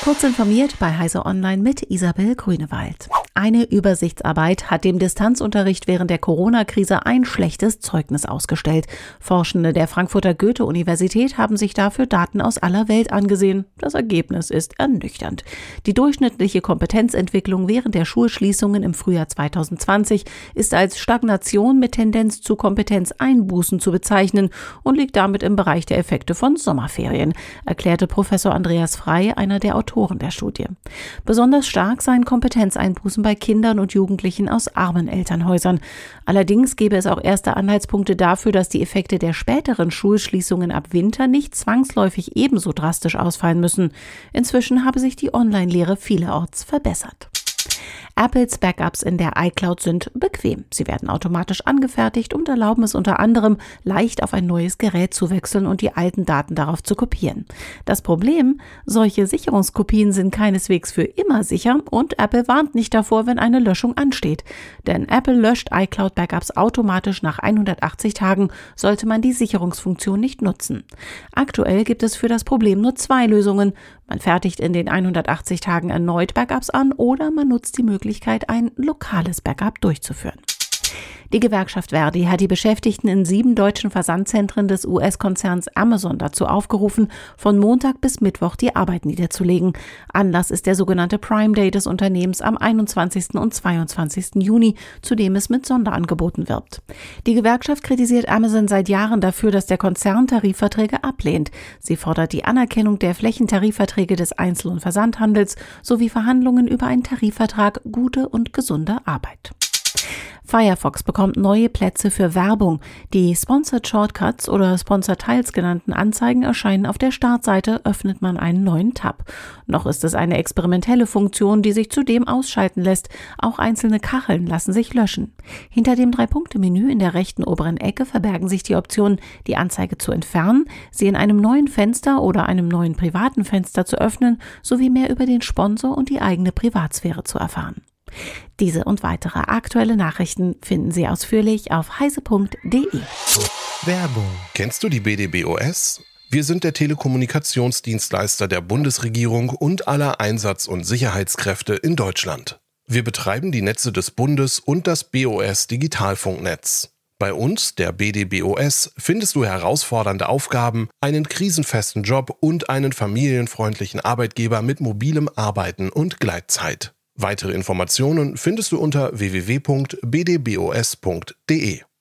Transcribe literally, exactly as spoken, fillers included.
Kurz informiert bei Heise Online mit Isabel Grünewald. Eine Übersichtsarbeit hat dem Distanzunterricht während der Corona-Krise ein schlechtes Zeugnis ausgestellt. Forschende der Frankfurter Goethe-Universität haben sich dafür Daten aus aller Welt angesehen. Das Ergebnis ist ernüchternd. Die durchschnittliche Kompetenzentwicklung während der Schulschließungen im Frühjahr zwanzig zwanzig ist als Stagnation mit Tendenz zu Kompetenzeinbußen zu bezeichnen und liegt damit im Bereich der Effekte von Sommerferien, erklärte Professor Andreas Frey, einer der Autoren der Studie. Besonders stark seien Kompetenzeinbußen bei Kindern und Jugendlichen aus armen Elternhäusern. Allerdings gäbe es auch erste Anhaltspunkte dafür, dass die Effekte der späteren Schulschließungen ab Winter nicht zwangsläufig ebenso drastisch ausfallen müssen. Inzwischen habe sich die Online-Lehre vielerorts verbessert. Apples Backups in der iCloud sind bequem. Sie werden automatisch angefertigt und erlauben es unter anderem, leicht auf ein neues Gerät zu wechseln und die alten Daten darauf zu kopieren. Das Problem: Solche Sicherungskopien sind keineswegs für immer sicher und Apple warnt nicht davor, wenn eine Löschung ansteht. Denn Apple löscht iCloud-Backups automatisch nach hundertachtzig Tagen, sollte man die Sicherungsfunktion nicht nutzen. Aktuell gibt es für das Problem nur zwei Lösungen. Man fertigt in den hundertachtzig Tagen erneut Backups an oder man nutzt die Möglichkeit, ein lokales Backup durchzuführen. Die Gewerkschaft ver.di hat die Beschäftigten in sieben deutschen Versandzentren des U S-Konzerns Amazon dazu aufgerufen, von Montag bis Mittwoch die Arbeit niederzulegen. Anlass ist der sogenannte Prime Day des Unternehmens am einundzwanzigsten und zweiundzwanzigsten Juni, zu dem es mit Sonderangeboten wirbt. Die Gewerkschaft kritisiert Amazon seit Jahren dafür, dass der Konzern Tarifverträge ablehnt. Sie fordert die Anerkennung der Flächentarifverträge des Einzel- und Versandhandels sowie Verhandlungen über einen Tarifvertrag Gute und gesunde Arbeit. Firefox bekommt neue Plätze für Werbung. Die Sponsored Shortcuts oder Sponsored Tiles genannten Anzeigen erscheinen auf der Startseite, öffnet man einen neuen Tab. Noch ist es eine experimentelle Funktion, die sich zudem ausschalten lässt. Auch einzelne Kacheln lassen sich löschen. Hinter dem Drei-Punkte-Menü in der rechten oberen Ecke verbergen sich die Optionen, die Anzeige zu entfernen, sie in einem neuen Fenster oder einem neuen privaten Fenster zu öffnen, sowie mehr über den Sponsor und die eigene Privatsphäre zu erfahren. Diese und weitere aktuelle Nachrichten finden Sie ausführlich auf heise punkt de. Werbung. Kennst du die B D B O S? Wir sind der Telekommunikationsdienstleister der Bundesregierung und aller Einsatz- und Sicherheitskräfte in Deutschland. Wir betreiben die Netze des Bundes und das B O S-Digitalfunknetz. Bei uns, der B D B O S, findest du herausfordernde Aufgaben, einen krisenfesten Job und einen familienfreundlichen Arbeitgeber mit mobilem Arbeiten und Gleitzeit. Weitere Informationen findest du unter w w w punkt b d b o s punkt de.